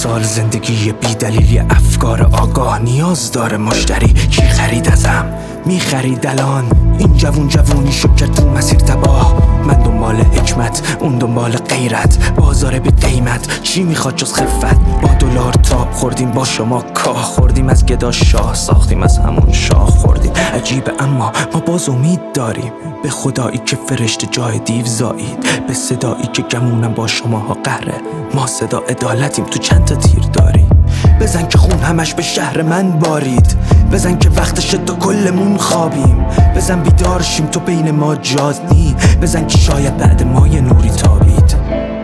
سال زندگی بی دلیلی، افکار آگاه نیاز داره مشتری. کی خرید ازم؟ می خرید الان. این جوونی شد که تو مسیر تباه. من دنبال حکمت، اون دنبال غیرت. بازار بی قیمت، چی میخواد جز خفت؟ با دلار تاب خوردیم، با شما کاه خوردیم. از گدا شاه ساختیم، از همون شاه خوردیم. عجیبه اما ما باز امید داریم به خدایی که فرشته جای دیو زایید، به صدایی که گمونم با شماها قهره. ما صدا عدالتیم، تو چند تا تیر داری؟ بزن که خون همش به شهر من بارید. بزن که وقتش تو کلمون خوابیم. بزن بیدار شیم تو بین ما جاز نی. بزن که شاید بعد ما یه نوری تابید.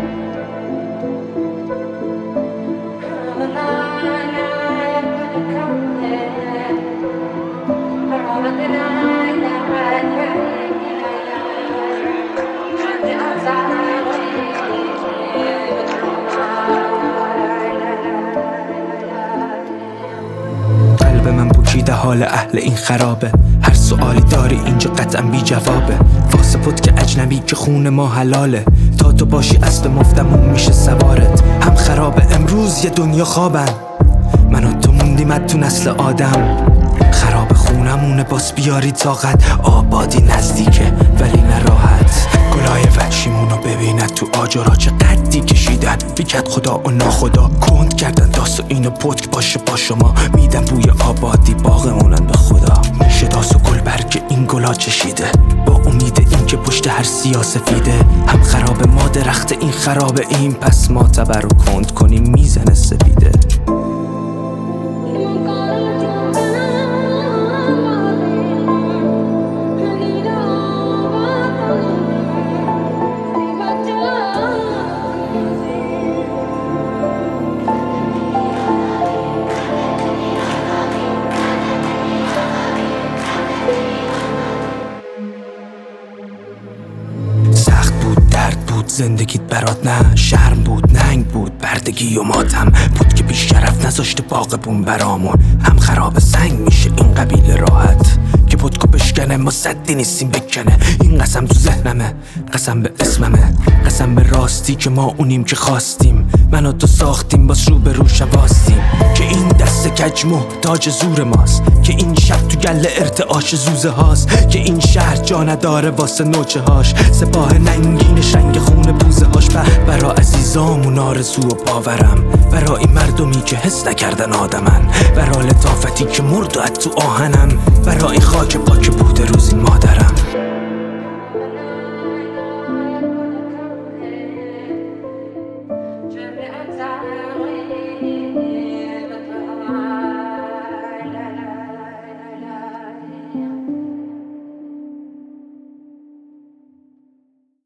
قلب من بکیده، حال اهل این خرابه. هر سوالی داری اینجا قطعا بی جوابه. واسه پد که اجنبی که خون ما حلاله. تا تو باشی اسب مفتمون میشه سوارت. هم خرابه امروز یه دنیا خوابن. من و تو موندیم تو نسل آدم. خراب خونمونه باز بیاری طاقت. آبادی نزدیکه ولی نراحت. گلای وحشیمونو ببیند تو آجرها چه قدی کشیدن. بیکت خدا و ناخدا کند کردن داس و اینو پتک باشه با شما. میدن بوی آبادی باغمونن به خدا. میشه داس و گل برگ این گلا چشیده. با امید این که پشت هر سیاسفیده. هم خراب ما درخت این خراب این. پس ما تبر رو کند کنیم میزنه سپیده. سخت بود، درد بود، زندگیت برات نه شرم بود، ننگ بود، بردگی و ماتم بود که بیش شرف نذاشته باغبون برامون. هم خراب سنگ میشه این قبیله راحت که پدکو بشکنه. ما صدی نیستیم بکنه. این قسم تو ذهنمه، قسم به اسممه، قسم به راستی که ما اونیم که خواستیم. من و تو ساختیم باز رو به رو شواستیم. که این دست کج محتاج زور ماست. که این شب تو گله ارتعاش زوزه هاست. که این شهر جا نداره واسه نوچه هاش. سپاه ننگین شنگ خون بوزه هاش. برا عزیزامون آرزو و باورم. برای مردمی که حس نکردن آدمن. برا لطافتی که مرد و تو آهنم. برای خاک پاک بوده روزی مادرم.